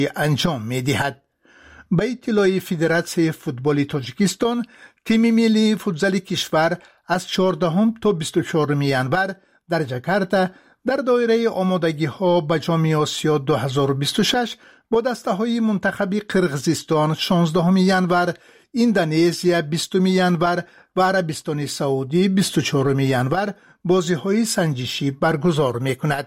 انجام می‌دهد. به اطلاع فدراسیون فوتبال تاجیکستان، تیم ملی فوتزال کشور از 14 تا 24 ژانویه در جاکارتا در دایره آمادگی‌ها به جام آسیا 2026 با دسته‌های منتخب قرقیزستان 16 ژانویه، اندونزیا 20 ژانویه و عربستان سعودی 24 ژانویه بازی‌های سنجشی برگزار می‌کند.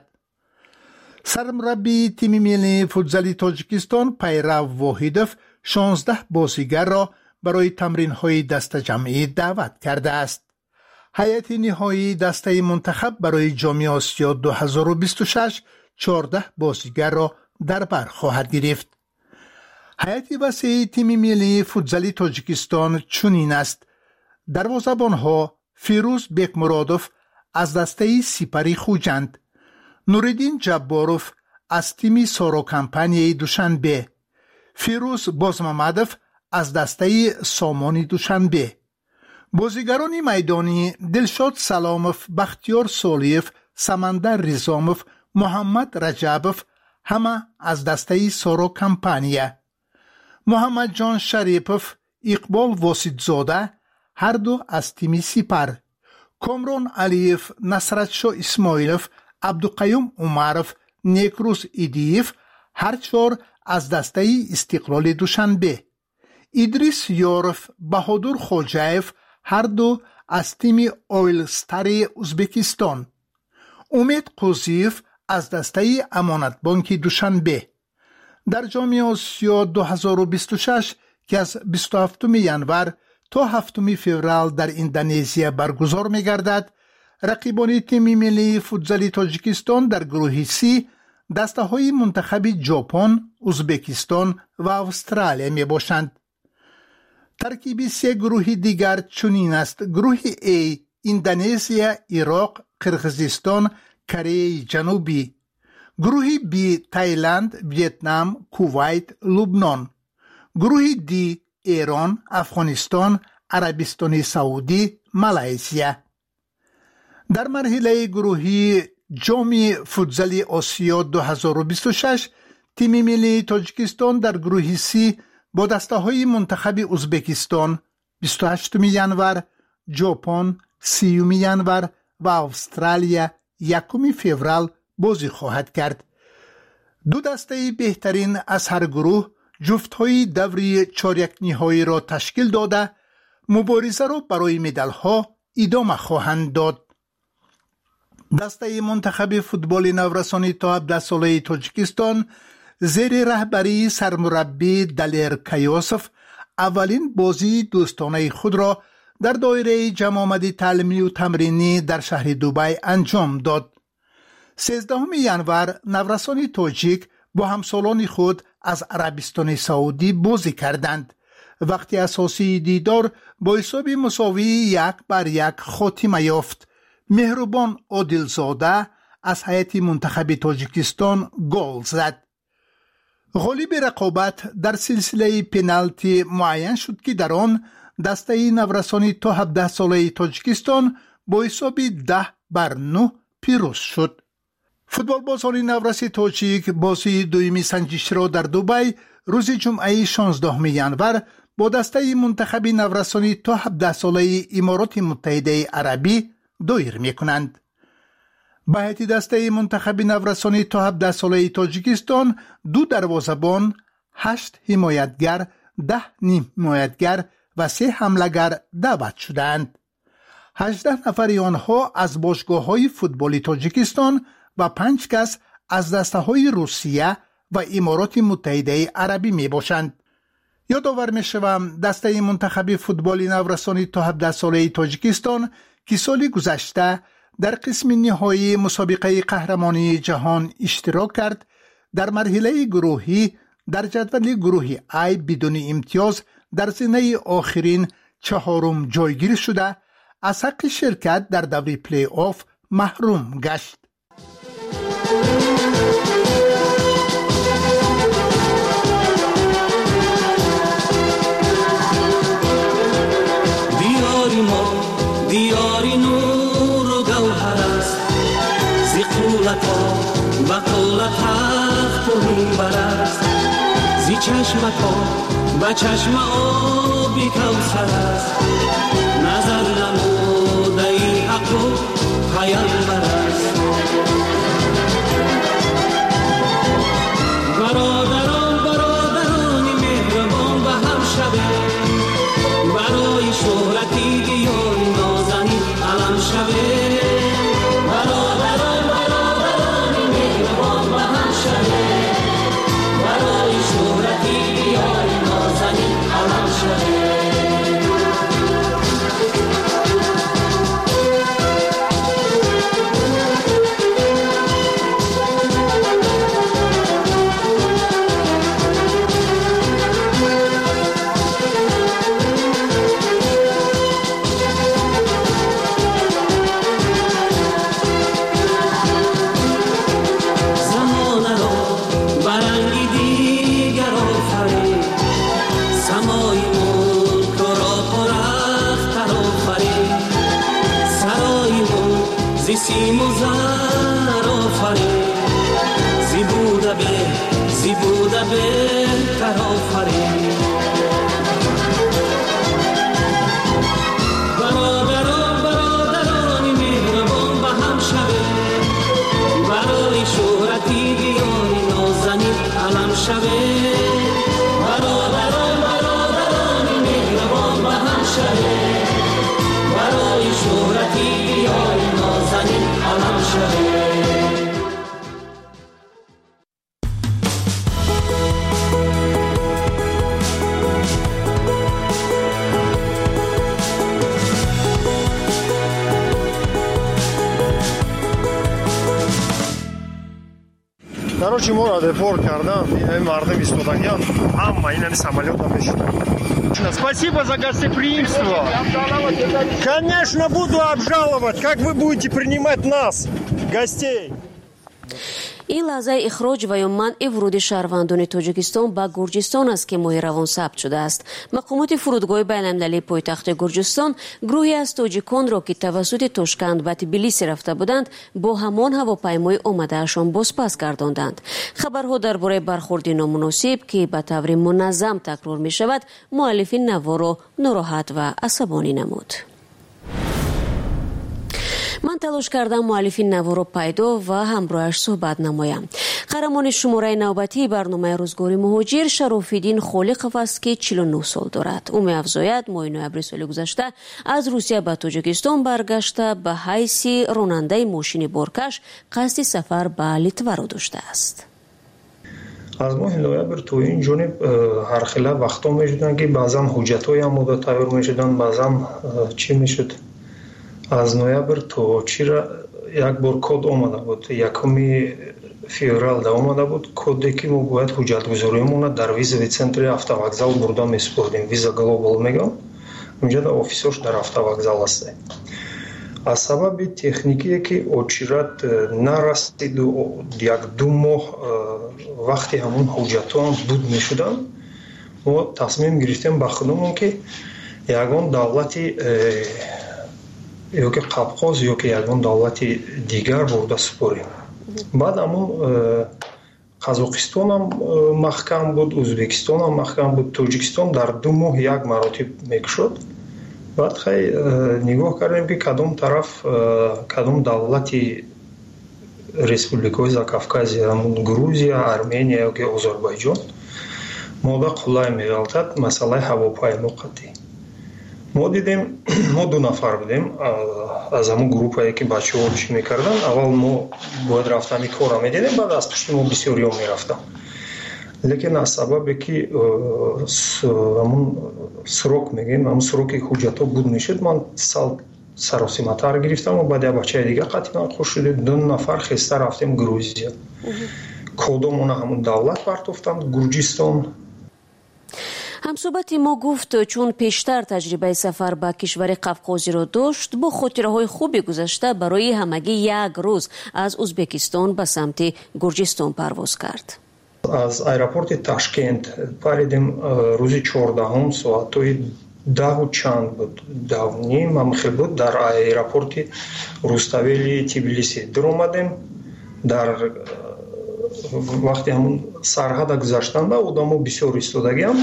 سرمربی تیم ملی فوتزال تاجیکستان پیرو واحدوف 16 بازیگر را برای تمرین‌های دسته جمعی دعوت کرده است. هیئت نهایی دسته منتخب برای جام آسیا 2026 14 بازیگر را در بر خواهد گرفت. هیئت وسیع تیم ملی فوتزال تاجیکستان چنین است: دروازه‌بان‌ها فیروز بیکمرادوف از دسته سپری خوجند، نوردین جباروف از تیم سارو کمپانی دوشنبه، فیروز بازمامدوف از دسته سامان دوشنبه. بازیگران میدانی دلشاد سلاموف، بختیار سالیف، سمندر رزاموف، محمد رجبوف همه از دسته سارو کمپانیه. محمد جان شریپوف، اقبال واسیدزاده هر دو از تیم سپر. کامران علیف، نصرتشاه اسماعیلوف، عبدالقیوم عمروف، نیکروز ایدیف هر چهار از دسته استقلال دوشنبه. ادریس یاروف، بهادر خوجایف هر دو از تیم اویل ستار ازبکستان. امید قوزیف از دسته امانت بانک دوشنبه. در جام آسیا 2026 که از 27 ژانویه تا 7 فوریه در اندونزیا برگزار می‌گردد، رقیبان تیم ملی فوتزال تاجیکستان در گروه سی دسته‌های منتخب ژاپن، ازبکستان و استرالیا میباشند. ترکیب سه گروه دیگر چنین است: گروه A اندونزیا، عراق، قرقیزستان، کره جنوبی. گروه B تایلند، ویتنام، کویت، لبنان. گروه D ایران، افغانستان، عربستان سعودی، مالزیا. در مرحله گروهی جام فوتزال آسیا 2026 تیم ملی تاجیکستان در گروه C با دسته‌های منتخب ازبکستان 28 ژانویه، ژاپن 30 ژانویه و استرالیا 1 فوریه بازی خواهد کرد. دو دسته بهترین از هر گروه جفت‌های دوری چهارک نهایی را تشکیل داده مبارزه را برای مدال‌ها ادامه خواهند داد. دسته منتخب فوتبال نورسانی تا 17 ساله تاجیکستان زیر رهبری سرمربی دلیر کیاسوف اولین بازی دوستانه خود را در دایره جمع تعلیمی و تمرینی در شهر دوبی انجام داد. 13 ژانویه نورسان تاجیک با همسالان خود از عربستان سعودی بازی کردند. وقتی اساسی دیدار با حساب مساوی 1-1 خاتمه یافت. مهربان عادلزاده از هیئت منتخب تاجیکستان گل زد. غالب رقابت در سلسله پنالتی معین شد که در آن دسته نورسانی تا 17 ساله تاجیکستان با حساب 10-9 پیروز شد. فوتبال بازان نورسی تاجیک بازی دویمی سنجش را در دوبی روز جمعه 16 ژانویه با دسته منتخب نورسانی تا 17 ساله امارات متحده عربی دایر می کنند. به هیئت دسته منتخب نورسانی تا 17 ساله تاجیکستان 2 دروازه‌بان، 8 حمایتگر، 10 نیم حمایتگر و 3 حمله‌گر دعوت شدند. 18 نفر آنها از باشگاه‌های فوتبال تاجیکستان و 5 کس از دسته‌های روسیه و امارات متحده عربی می باشند. یادآور می شوم دسته منتخب فوتبال نورسانی تا 17 ساله تاجیکستان که سال گذشته در قسم نهایی مسابقه قهرمانی جهان اشتراک کرد، در مرحله گروهی در جدول گروه A بدون امتیاز در زینه آخرین 4م جایگیر شده از حق شرکت در دور پلی آف محروم گشت. دیاری نور و گوهر است، زی قولت ها و قولت حق تو میبر است. به چشم آبی کوثر است نظر نموده ای حق و پیامبر است برادران مهربان به هم شوه برای شهرتی دیار نازنین علم شوه برادران مهربان به هم شوه برای شهرتی دیار نازنین علم شوه سیم و زر آفرین زیبوده بهتر آفرین برادران مهربان به هم شوه برای شهرتی دیار نازنین علم شوه برادران مهربان به هم شوه برای شهرتی دیار نازنین علم شوه Короче, мора депорт кардан, мардам истодагиан, ҳама инани самолёта мешуданд. Спасибо за гостеприимство. Конечно, буду обжаловать. Как вы будете принимать нас, гостей? این لحظه اخراج و یا منع ورود شهروندان تاجیکستان به گرجستان است که ماه روان ثبت شده است. مقامات فرودگاه بین‌المللی پایتخت گرجستان گروهی از تاجیکان را که توسط تاشکند و تبلیسی رفته بودند با همان هواپیمای آمده‌شان بازپس گرداندند. خبرها درباره برخورد نامناسب که به طور منظم تکرار می شود مؤلفین نوا را ناراحت و عصبانی نمود. من تلاش کردم مؤلفین نوا را پیدا و همراهش صحبت نمایم. قهرمان شماره نوبتی برنامه روزگار مهاجر شراف‌الدین خالقов است که 49 سال دارد. او می‌افزاید ماه نوامبر سال گذشته از روسیه به تاجیکستان برگشته به حیث راننده ماشین بارکش قصد سفر به لیتوا را داشته است. از ماه نوامبر تا این جانب هر خیلی وقتا می‌شدن که بعضا حجت‌های آماده تیار می‌شدن، بعضا چی می‌شد؟ از نوامبر تا چیرا یک بار کد آمده بود، یکمی فеврал دا آمده بود کدی که ما باید حجت گذاریمون در ویزا центре автовокзал برده میسپردیم. ویزا گلوبال میگم، اونجا در آفیسش در автовокзал است. از سبب تکنیکی که اوچیرت نرسید و یک دو ماه وقتی همون حجت هم بود میشدن، ما تصمیم گرفتیم با خودمون که یگان دولتی یا که قبقاز یا که یگان دولتی دیگر برده سپاریم. بعد همون قزاقستان هم محکم بود، ازبکستان هم محکم بود، تاجیکستان در 2 ماه یک مراتب میکشد. بعد خیلی نگاه کردیم که کدام دولتی республикаҳои Закавказия, Грузия, Армения yoki Озарбойҷон мода қулай меғалтад масъалаи ҳавопаймо қатъӣ. мо дидем, мо 2 нафар будем аз ҳамон группае ки бачаҳо чӣ мекарданд. Аввал мо бояд рафтани кора медидем, баъд аз пишти мо бисёриҳо мерафтам. лекин аз сабабе ки ҳамон срок мегӯем, ҳамон сроки ҳуҷҷатҳо буд мешуд, ман сал саросиматар гирифтам ва баъд як бачаи дигар қатъи хуш шуд. 2 нафар хеста рафтем Грузия. кодомона ҳамон давлат партофтанд, Гурҷистон. همصحبت ما گفت چون پیشتر تجربه سفر به کشور قفقازی را داشت، با خاطره‌های خوبی گذشته برای همگی 1 روز از ازبکستان به سمت گرجستان پرواز کرد. از ایرپورت تاشکент پریدیم روزی 14 ساعت‌های 10 و چند بود، 10:30 هم خیلی بود. در ایرپورت روستاویلی تبلیسی در آمدیم. در вақти ҳамун сарҳада гузаштанда одамо бисёр истодагиам.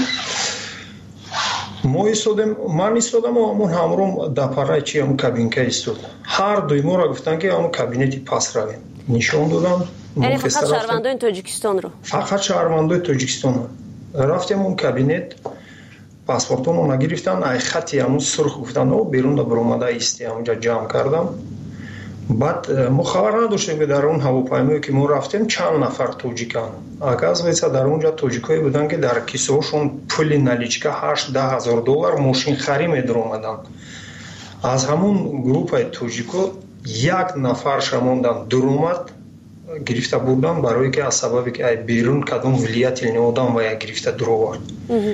Мо истодем, ман истодам ва ҳамун ҳамром дапараи чи ҳамун кабинка истод. Ҳар дуй моро гуфтанд ки ҳамун кабинети пас равем. Нишон додам. Яъне фақат шаҳрвандони Тоҷикистонро? Фақат шаҳрвандони Тоҷикистон. Рафтем ҳамун кабинет, паспортонро нагирифтан, ай хати ҳамун сурх гуфтанд, о берун да баромада исти, ҳамунҷа ҷамъ кардам. Баъд мо хабар надоштем ки дар он ҳавопаймое ки мо рафтем чанд нафар тоҷиканд. Оказывается дар онҷа тоҷикое буданд ки дар кисаҳошон пули наличка 8-10 ҳазор доллар мошинхарӣ медаромаданд. Аз ҳамун группаи тоҷико як нафар шамондан дуромад гирифта бурдан барое ки аз сабабе ки ай берун кадом влиятелни одам ва я гирифта дуровард.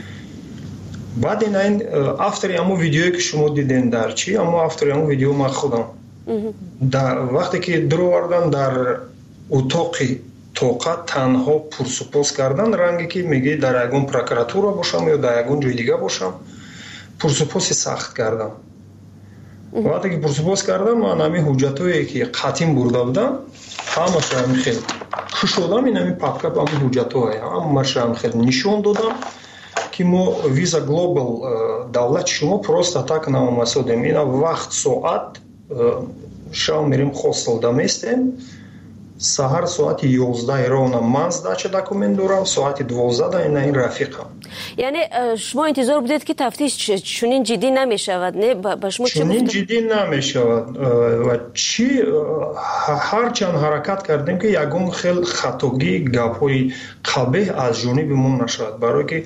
баъд ин автори ҳамун видеое ки шумо диден дар чи, ҳамун автори ҳамун видео ман худам. вақте ки дуровардан дар утоқи тоқа танҳо пурсупос кардан, ранге ки меги дар ягон прокуратура бошам ё дар ягон ҷои дига бошам, пурсупоси сахт кардам. вақте ки пурсупос кардам, ман ҳамин ҳуҷҷатое ки қатъин бурда будам, ҳамаша ҳамин хел кушодам, ин ҳамин папка ҳамин ҳуҷҷатое ҳамаша ҳамин хел нишон додам ки мо Visa Global давлати шумо просто так намасодем. Ина вақт соат шам мерим хостелда местем, саҳар соати 11 ровна ман сдача документ дорам, соати 12 ина ин рафиқам. Яъне шумо интизор будед ки тафтиш чунин ҷиддӣ намешавад, не? Ба шумо чӣ чунин ҷиддӣ намешавад ва чи ҳарчанд ҳаракат кардем ки ягон хел хатогӣ гапҳои қабеҳ аз ҷониби мо нашавад, барое ки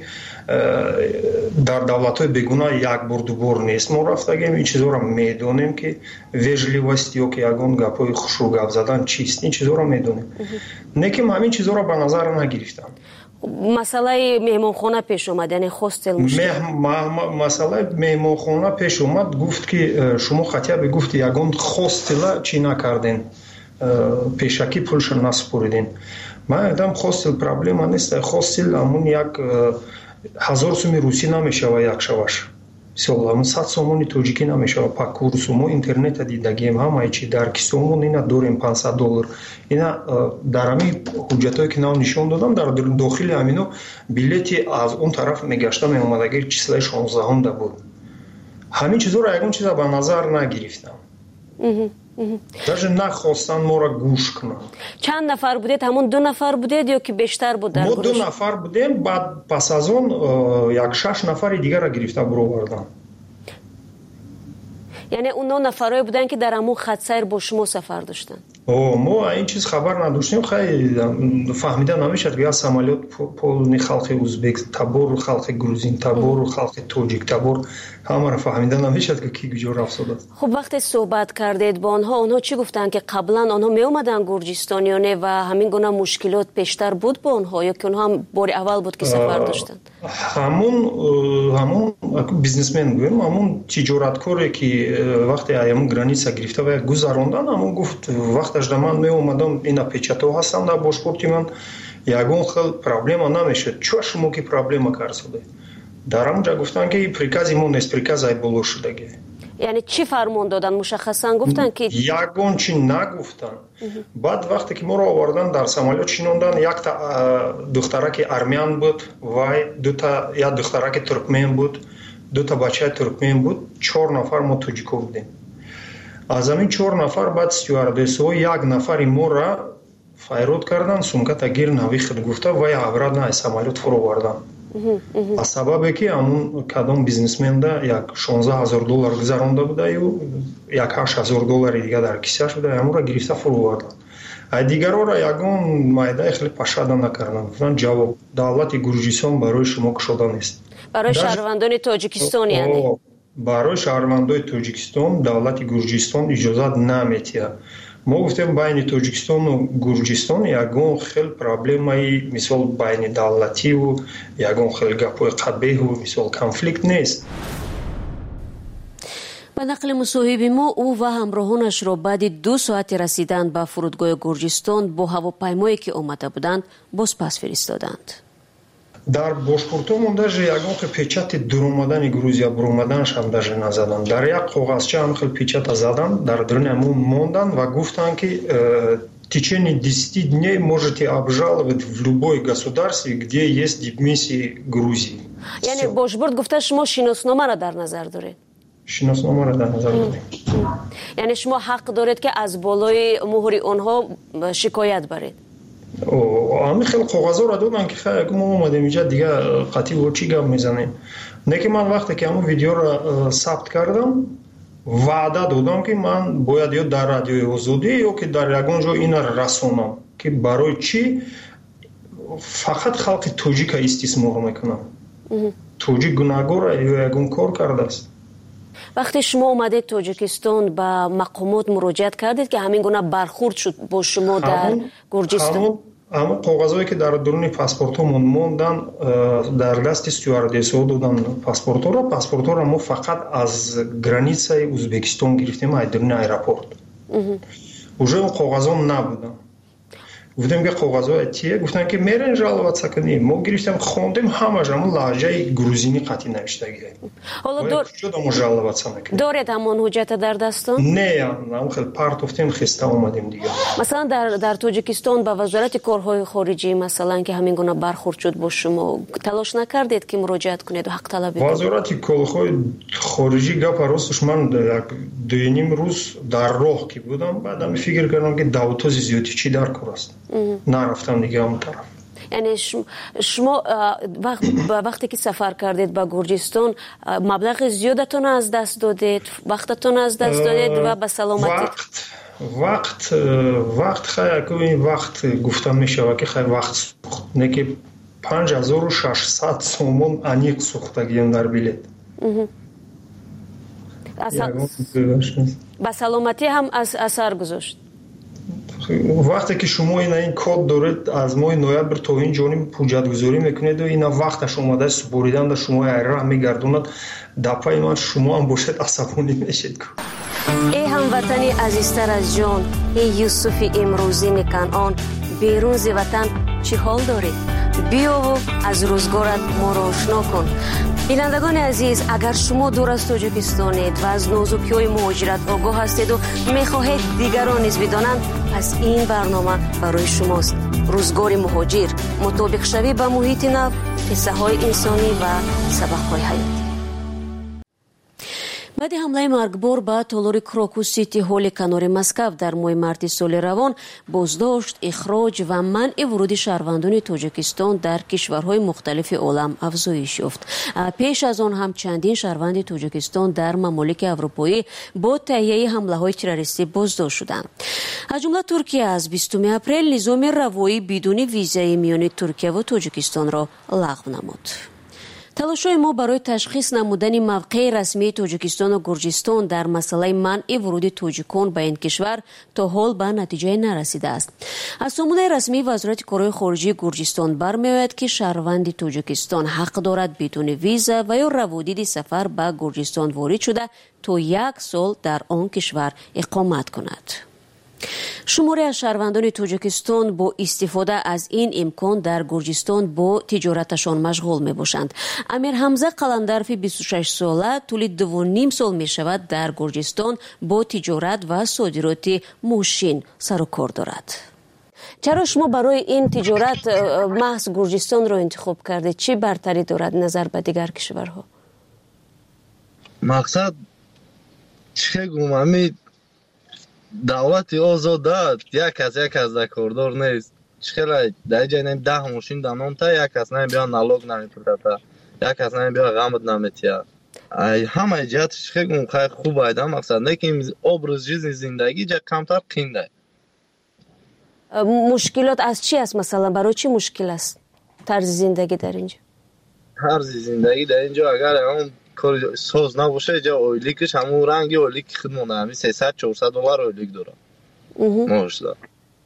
дар давлатҳои бегуна як бор дубор нест мо рафтагем, ин чизоро медонем ки вежливост ё ки ягон гапҳои хушрӯ гап задан чист, ин чизоро медонем. Неким ҳамин чизоро ба назар нагирифтам. масъалаи меҳмонхона пеш омад, яъне хостел масъалаи меҳмонхона пеш омад. гуфт ки шумо хотя бы гуфт ягон хостела чӣ накарден, пешакӣ пулша наспориден. ман гуфтам хостел проблема нест, хостел ҳамун як 1000 соми русӣ намешава як шаваш, мисол ҳамун 100 сомони тоҷикӣ намешава па курсу. мо интернета дидагем ҳамаи чи дар кисомон ина дорем $500. ина дар ҳамин ҳуҷҷатое ки нав нишон додам, дар дохили ҳамино билети аз он тараф мегашта меомадаги числаи 16 да буд. ҳамин чизоро ягон чиза ба назар нагирифтам. даже нахостан моро гӯш кунанд. чанд нафар будед? ҳамон 2 нафар будед ё ки бештар буд? мо 2 нафар будем. баъд пас аз он як 6 нафари дигара гирифта буровардам. яъне оно нафарое буданд ки дар ҳамон хатсайр бо шумо сафар доштанд? мо ин чиз хабар надоштем. хеле фаҳмида намешад ки аз самолёт полни халқи узбек, табор халқи грузин, табор халқи тоҷик, табор ҳамаро фаҳмида намешад ки ки куҷо рафтодааст. хуб, вақте суҳбат кардед бо онҳо чӣ гуфтанд ки қаблан онҳо меомаданд Гурҷистон ё не, ва ҳамин гуна мушкилот пештар буд бо онҳо ё ки онҳо ҳам бори аввал буд ки сафар доштанд? ҳамун бизнесмен гӯем, ҳамун тиҷораткоре ки вақте ҳамун граница гирифта ва гузарондан, ҳамун гуфт вақташ да ман меомадам, ина печато ҳастам дар бошпорти ман, ягон хел проблема намешад. чӯ шумо ки проблема карсодаед? дар ҳамунҷа гуфтанд ки прикази мо нест, прикази боло шудаги. яъне чӣ фармон доданд? мушаххасан гуфтанд ки ягон чӣ нагуфтанд. баъд вақте ки моро овардан дар самолёт шинондан, якта духтараки армян буд, вай як духтараки туркмен буд, 2 бачаи туркмен буд, 4 нафар мо тоҷико будем. аз ҳамин 4 нафар баъд стюардессаҳо як нафари моро файрод кардан, сумката гир навихт гуфта вай аврадан аз самолёт фуровардан. аз сабабе ки ҳамун кадом бизнесмента як $16,000 гузаронда буда ё як $8,000 дига дар кисааш буда, ҳамонро гирифта фуровардан. ай дигароро ягон майдаи хеле пашада накардан. гуфтанд ҷавоб давлати Гурҷистон барои шумо кушода нест. барои шаҳрвандони Тоҷикистон, яъне барои шаҳрвандои Тоҷикистон давлати Гурҷистон иҷозат наметиҳад. мо гуфтем байни Тоҷикистону Гурҷистон ягон хел проблемаи мисол байни давлативу ягон хел гапҳои қабеҳу мисол конфликт нест. ба нақли мусоҳиби мо, ӯ ва ҳамроҳонашро баъди 2 соати расидан ба фурудгоҳи Гурҷистон бо ҳавопаймое ки омада буданд бозпас фиристоданд. дар бошпортомон даже ягон хел печати дуромадани Грузия буромаданашам даже назадан. дар як коғазча ҳам хел печата задан, дар дурни ҳамон мондан ва гуфтанд ки течение 10 дней можете обжаловать в любой государстве, где есть дипмиссии Грузии. یعنی باشبورد گفته شما شناسنامه را در نظر دارید. شناسنامه را در نظر دارید. یعنی شما حق دارید که از بالای مهر اونها شکایت برید. همین خیلی کاغذا را دادن که خیلی ما اومدیم اینجا دیگه قطعی و چی گپ میزنیم. نه که من وقتی که همون ویدیو را ثبت کردم وعده دادم که من باید یا در رادیوی آزادی یا که در یگان جا این را رسونم که برای چی فقط خلق توجیک استثمار میکنم. توجیک گناهگار یا یگان کار کرده است. وقتی شما اومدید تاجیکستان به مقامات مراجعت کردید که همین گونه برخورد شد با شما در گرجستان؟ همون کاغذایی که در درون پاسپورتمون موندن در دست استوردس‌ها دادن پاسپورت را ما فقط از گرانیسه ازبکستان گرفتیم از درون ایرپورت. уже اون کاغذا نبودن. گفتم که کاغذها چیه؟ گفتن که میرن жаловаться کنیم. ما گرفتیم خوندیم همش همون لهجه گروزینی قطعی نوشتگی. حالا دارید همون حجت در دستان؟ نه، هم خیلی پارت افتیم خسته اومدیم دیگه. مثلا در تاجیکستان با وزارت کارهای خارجی مثلا که همین گونه برخورد شد با شما تلاش نکردید که مراجعت کنید و حق طلبی کنید؟ وزارت کارهای خارجی گپ راستش من دوینیم روز در راه که بودم بعدم فکر کردم که داوتوز زیادی چی در کار است. نرفتم دیگه اون طرف. یعنی شما وقتی که سفر کردید به گرجستان مبلغ زیادتون از دست دادید، وقتتون از دست دادید و به سلامتی وقت خیلی وقت گفتم میشه که خیلی وقت سوخت نه که 5600 سومون انیق سوختگی در بلیت. به سلامتی هم اثر گذاشت. وقتی که شما این کد دارید از ماه نوامبر تا این جانب پوجت گذاری میکنید و این وقتش اومده سپوریدن در شما ایران میگردوند دپای من شما هم باشد عصبانی میشید. ای هموطنی عزیزتر از جان، ای یوسف امروزین کنعان، بیرون ز وطن چی حال دارید؟ بیا و از روزگارت ما را آشنا کن. بینندگان عزیز، اگر شما دور از تاجیکستانید و از نازکی‌های مهاجرت آگاه هستید و می‌خواهید دیگران نیز بدانند، پس این برنامه برای شماست. روزگار مهاجر، مطابق شوی با محیط نو، قصه‌های انسانی و سبق‌های حیاتی. بعد حمله مرگبار به تالار کراکوس سیتی هال کنار مسکو در ماه مارت سال روان بازداشت، اخراج و منع ورود شهروندان تاجیکستان در کشورهای مختلف عالم افزایش یافت. پیش از آن هم چندین شهروند تاجیکستان در ممالک اروپایی با تهیه حمله‌های تروریستی بازداشت شدند. از جمله ترکیه از 20 اپریل نظام روایی بدون ویزای میان ترکیه و تاجیکستان را لغو نمود. تلاش‌های ما برای تشخیص نمودن موقع رسمی تاجیکستان و گرجستان در مسئله منع ورود تاجیکان به این کشور تا حال به نتیجه نرسیده است. از سامانه رسمی وزارت کارهای خارجی گرجستان برمی‌آید که شهروند تاجیکستان حق دارد بدون ویزا و یا روادید سفر به گرجستان وارد شده تا 1 سال در آن کشور اقامت کند. شماری از شهروندان تاجیکستان با استفاده از این امکان در گرجستان با تجارتشان مشغول می باشند. امیر حمزه قلندرف 26 ساله طول 2.5 سال می شود در گرجستان با تجارت و صادرات ماشین سر و کار دارد. چرا شما برای این تجارت محض گرجستان را انتخاب کردید؟ چی برتری دارد نظر به دیگر کشورها؟ مقصد چه گویم دولت آزاده یک از کاردار نیست. چخیلی در جای نمی 10 ماشین دانم تا یک از نمی بیان نالوگ نمی پردتا یک از نمی بیان غامد نمی تیا همه جهتش خیلی خوب ایده. مقصد نه که ابرز زندگی جا کمتر قینده. مشکلات از چی است؟ مثلا برای چی مشکل است طرز زندگی در اینجا؟ طرز زندگی در اینجا اگر اون کار ساز نباشه جا اویلیکش همون رنگی اویلیک خودمونه همین 300-400 دلار اویلیک داره ماش داره.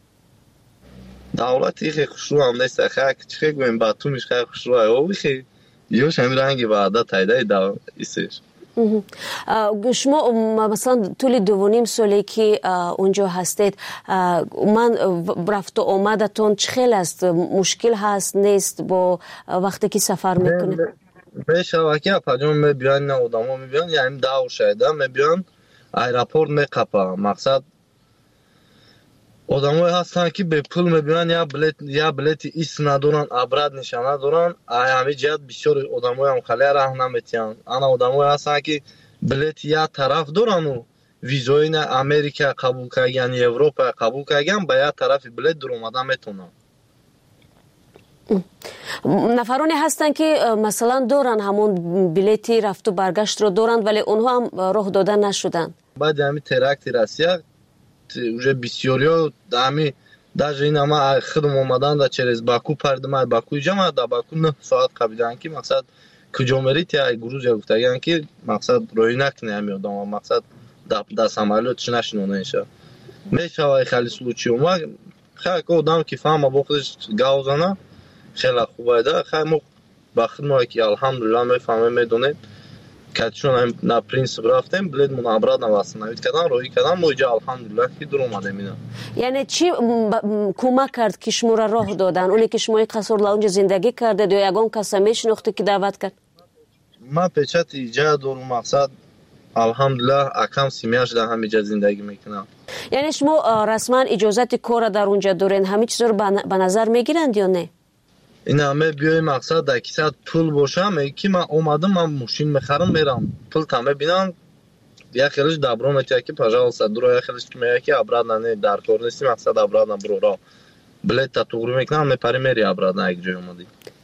دولتی خیلی خوشرو هم نیست. خیلی گویم باتومش خیلی خوشرو اوی خیلی یوش همین رنگی بعدا تایده ایستش. شما مثلا طول 2.5 سالی که اونجا هستید من رفت و آمدتون چخیل است؟ مشکل هست نیست با وقتی که سفر میکنید؟ میشه که پجام میبیان نه آدما میبیان یعنی داو شده میبیان ایرپورت میقپا. مقصد одамое ҳастанд ки бепул мебинанд я билети ист надоранд абрад нишона доранд ҳами ҷиҳат бисёр одамоям хале раҳм наметиҳанд ана одамое ҳастанд ки билети я тараф дорану визои Америка қабул кардан Европа қабул кардан ба я тарафи билет дуромада метавонанд. нафароне ҳастанд ки масалан доранд ҳамон билети рафту баргаштро доранд вале онҳо ҳам роҳ дода нашуданд. баъди ҳами теракти Россия уже бисёриё ҳами даже ин ҳама худм омаданд через Баку пардима Баку ҷама да Баку 9 соат қабиданд ки мақсад куҷо мерид я Грузия гуфтаган ки мақсад роҳӣ накунӣ ҳами одама мақсад да самолётш нашинонеша мешава хали случай омад хай одам ки фаҳма бо худаш гавзана хела хубайда хай мо ба худмо ки алҳамдулилла мефаҳмем медонем катшон на принцип рафтем билет мон обратно восстановить кардан роҳӣ кардан мо иҷа алҳамдулилла ки дур омадем ина. яъне чӣ кӯмак кард ки шуморо роҳ додан оне ки шумо қасор лаунҷа зиндагӣ кардед ё ягон каса мешинохте ки даъват кард? ман печати иҷа дорум мақсад алҳамдулилла акам семьяш дар ҳамиҷа зиндагӣ мекунам. яъне шумо расман иҷозати кора дар онҷа дорен ҳамин чизро ба назар мегиранд ё не? ин ҳаме биёи мақсад дар кисат пул бошам ки ман омадам ман мошин мехарам мерам пул там мебинам як хелиш дабро метиҳад ки пожалуйста дуро як хелиш ки меяд ки обратно не дар кор нести мақсад обратно буро билета туғри мекунам мепари мери обратно як ҷой омадӣ.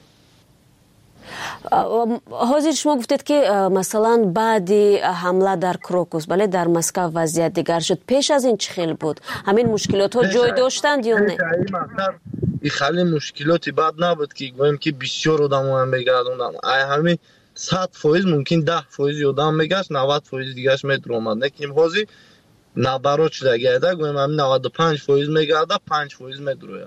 ҳозир шумо гуфтед ки масалан баъди ҳамла дар Крокус бале дар Москва вазъият дигар шуд пеш аз ин чӣ хел буд ҳамин мушкилотҳо ҷой доштанд ё не? и хали мушкилоти бад набуд ки гӯем ки бисёр одамоам мегардонданд ай ҳами 100% мумкин 10% одам мегашт 90% дигаш медуромад лекин ҳозир наоборот шуда гайда гӯем ҳами 95% мегарда 5% медурояд.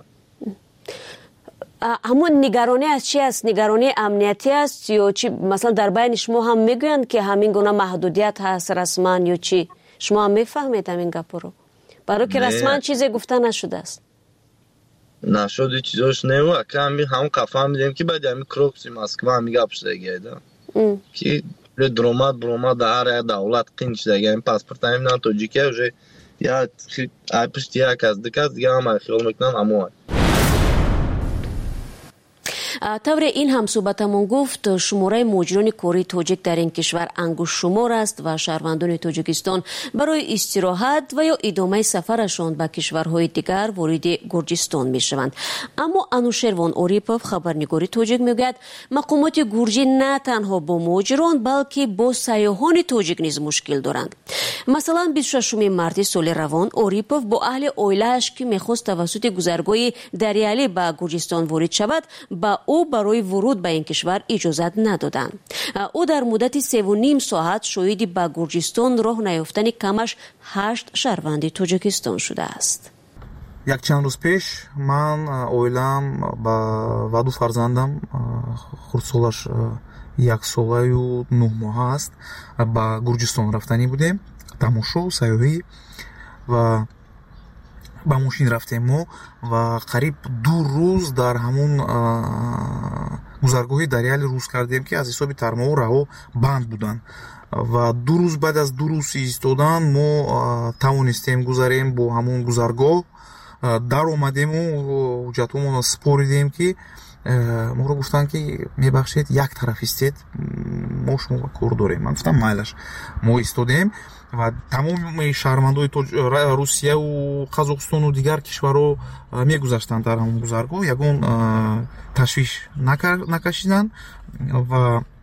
ҳамон нигаронӣ аз чи аст? Нигаронии амниятӣ аст ё чи масалан дар байни шумо ҳам мегӯянд ки ҳамин гуна маҳдудият ҳаст расман ё чи шумо ҳам мефаҳмед ҳамин гапҳоро барои ки расман чизе гуфта нашудааст? нашуди чизош неу ака ҳам қафаҳмидем ки баъди ҳами Крокуси Москва ҳами гап шудагиайда ки дуромад буромад дар ҳар давлат қин шудагиам паспорт ҳаминам тоҷикия уже я ай пишти як аз дикас дига ҳама хиёл мекунанд амоай. тавре ин ҳам суҳбатамон гуфт шумораи муҳоҷирони кории тоҷик дар ин кишвар ангушшумор аст ва шаҳрвандони Тоҷикистон барои истироҳат ва ё идомаи сафарашон ба кишварҳои дигар вориди Гурҷистон мешаванд. аммо Анушервон Орипов хабарнигори тоҷик мегӯяд мақомоти гурҷӣ на танҳо бо муҳоҷирон балки бо сайёҳони тоҷик низ мушкил доранд. масалан 26 марти соли равон Орипов бо аҳли оилааш ки мехост тавассути гузаргоҳи Дариалӣ ба Гурҷистон ворид шавад ба ӯ барои вуруд ба ин кишвар иҷозат надоданд. ӯ дар муддати 3.5 соат шоҳиди ба Гурҷистон роҳ наёфтани камаш 8 шаҳрванди Тоҷикистон шудааст. якчанд рӯз пеш ман оилаам ва ду фарзандам хурдсолаш 1 солаю 9 моҳа аст ба Гурҷистон рафтанӣ будем тамошо сайёҳӣ ва ба мошин рафтем мо ва қариб 2 рӯз дар ҳамон гузаргоҳи Дариалӣ рӯз кардем ки аз ҳисоби тармоҳо раҳо банд буданд ва 2 рӯз баъд аз 2 рӯз истодан мо тавонистем гузарем бо ҳамон гузаргоҳ дар омадему ҳуҷҷатҳоамонро супоридем ки моро гуфтанд ки мебахшед як тарафистед мо шумо кор дорем. ман гуфтам майлаш мо истодем ва тамоми шаҳрвандои Русияву Қазоқистону дигар кишварҳо мегузаштанд дар ҳамон гузаргоҳ ягон ташвиш накашиданд ва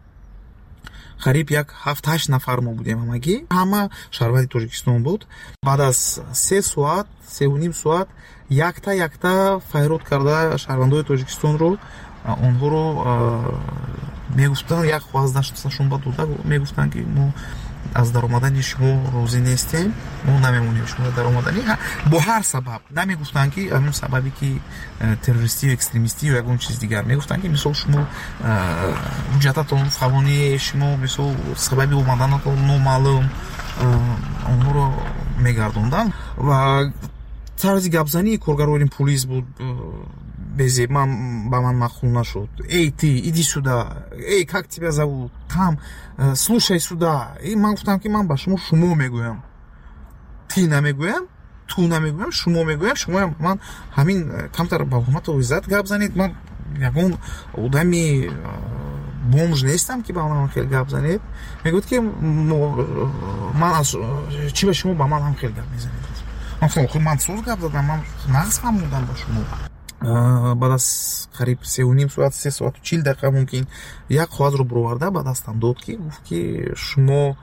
қариб 7-8 нафар мо будем ҳамагӣ ҳама шаҳрванди Тоҷикистон буд. баъд аз 3 соат 3.5 соат якта файрод карда шаҳрвандои Тоҷикистонро онҳоро мегуфтанд як ҳвазнашунба дода мегуфтанд ки мо аз даромадани шумо розӣ нестем мо намемонем шумо даромадани бо ҳар сабаб намегуфтанд ки ҳамон сабаби ки террористӣ ё экстремистӣ ё ягон чиз дигар мегуфтанд ки мисол шумо ҳуҷҷататон фавони шумо мисол сабаби омаданатон номаълум онҳоро мегардонданд ва тарзи гапзании коргарони полис буд безеб ба ман махул нашуд. эй ты иди сюда, эй как тебя зовут, там слушай сюда. И ман гуфтам ки ман ба шумо мегӯям, ты намегӯям, ту намегӯям, шумо мегӯям, шумо ман ҳамин камтар ба ҳурмату иззат гап занед. Ман ягон одами бомж нестам ки ба ман хеле гап занед. Мегӯяд ки ман аз чӣ ба шумо ба ман ҳам хеле гап мезанед. Ман соз гап дадам, ман нағз фаҳмудам ба шумо. баъд аз қариб 3.5 соат 3 соату 40 дақиқа мумкин як қағозро буроварда ба дастам дод ки гуфт ки шумо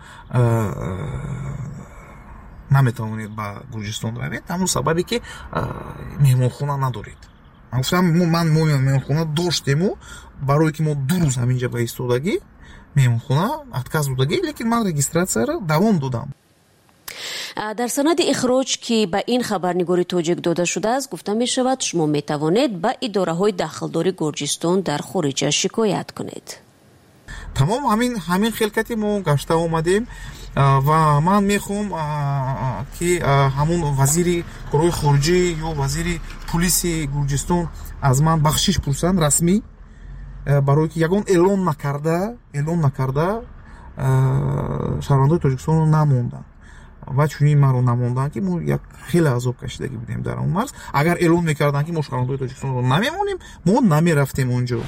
наметавонед ба Гурҷистон равед, ҳамун сабабе ки меҳмонхона надоред. Ман гуфтам ман меҳмонхона доштему, барое ки мо 2 рӯз ҳаминҷа ба истодагӣ меҳмонхона отказ додагӣ, лекин ман регистратсияро давом додам. дар санади ихроҷ ки ба ин хабарнигори тоҷик дода шудааст гуфта мешавад шумо метавонед ба идораҳои дахлдори Гурҷистон дар хориҷа шикоят кунед. Тамом ҳамин хелкати мо гашта омадем ва ман мехоҳам ки ҳамун вазири корҳои хориҷӣ ё вазири пулиси Гурҷистон аз ман бахшиш пурсанд расмӣ, барое ки ягон эълон накарда шаҳрвандои Тоҷикистонро намонданд ва чунин маро намонданд ки мо як хеле азоб кашидагӣ будем дар он марз. Агар эълон мекарданд ки мо шаҳрвандои Тоҷикистонро намемонем, мо намерафтем онҷо.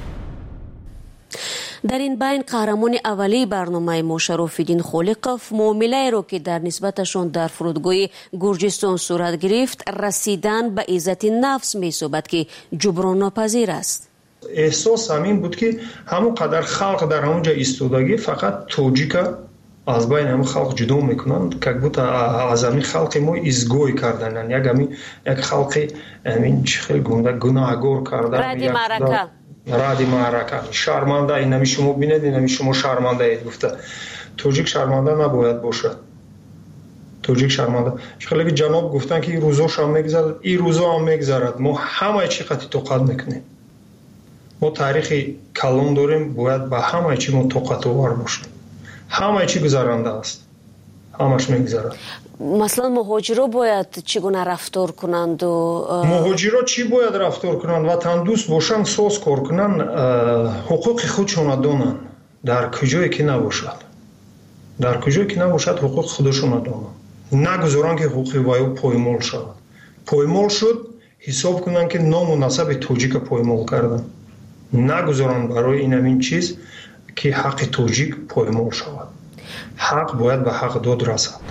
дар ин байн қаҳрамони аввалии барномаи мо Шарофиддин Холиқов муомилаеро ки дар нисбаташон дар фурудгоҳи Гурҷистон сурат гирифт расидан ба иззати нафс меҳисобад ки ҷуброннопазир аст. эҳсосам ин буд ки ҳамон қадар халқ дар онҷа истодагӣ фақат тоҷика аз байни ҳамин халқ ҷудо мекунанд, как будто аз ҳамин халқи мо изгой кардананд, як халқи хеле гунаҳгор кардан, ради маърака, шарманда. инами шумо бинед, инами шумо шармандаед гуфта. тоҷик шарманда набояд бошад. тоҷик шарманда. хеле ҷаноб гуфтанд ки ин рӯзошам мегзарад, ин рӯзоам мегзарад. мо ҳамаи чӣ қадри тоқат мекунем. мо таърихи калон дорем, бояд ба ҳамаи чӣ мо тоқатовар бошем. ҳамаи чӣ гузаранда аст, ҳамаш мегзарад. маслан муҳоҷиро бояд чӣ гуна рафтор кунанду муҳоҷиро чӣ бояд рафтор кунанд? ватандӯст бошанд, соз кор кунанд, ҳуқуқи худшона донанд. дар куҷое ки набошад ҳуқуқи худшона донанд. нагузоранд ки ҳуқуқи ваё поймол шавад. поймол шуд, ҳисоб кунанд ки ному насаби тоҷика поймол карданд. нагузоранд барои ин ҳамин чиз ки ҳаққи тоҷик поймол шавад. ҳақ бояд ба ҳақдод расад.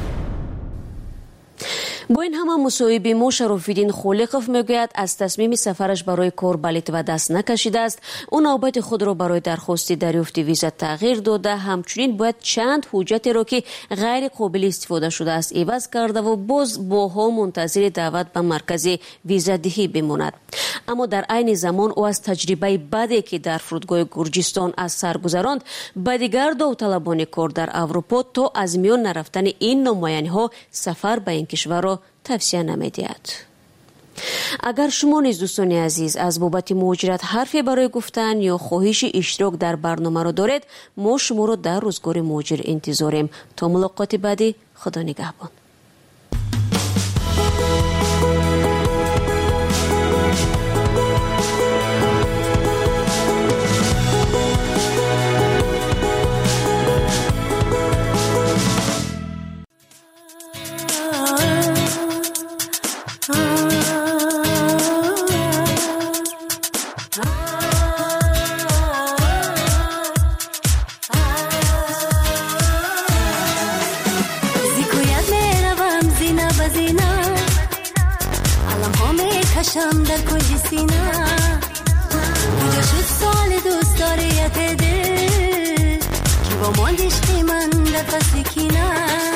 бо ин ҳама мусоҳиби мо Шарофиддин Холиқов мегӯяд аз тасмими сафараш барои кор ба Литва даст накашидааст. ӯ навбати худро барои дархости дарёфти виза тағйир дода, ҳамчунин бояд чанд ҳуҷҷатеро ки ғайриқобили истифода шудааст иваз карда ва боз боҳо мунтазири даъват ба маркази визадиҳӣ бимонад. аммо дар айни замон ӯ аз таҷрибаи баде ки дар фурудгоҳи Гурҷистон аз сар гузаронд ба дигар довталабони кор дар Аврупо то аз миён нарафтани ин номояниҳо сафар ба ин кишварро тавсия намедиҳад. агар шумо низ дӯстони азиз аз бобати муҳоҷират ҳарфе барои гуфтан ё хоҳиши иштирок дар барномаро доред, мо шуморо дар рӯзгори муҳоҷир интизорем. то мулоқоти баъдӣ, худо нигаҳбон. در کل سینه کجا شد سال دوست داریت دل که با ماندش من نفس کینه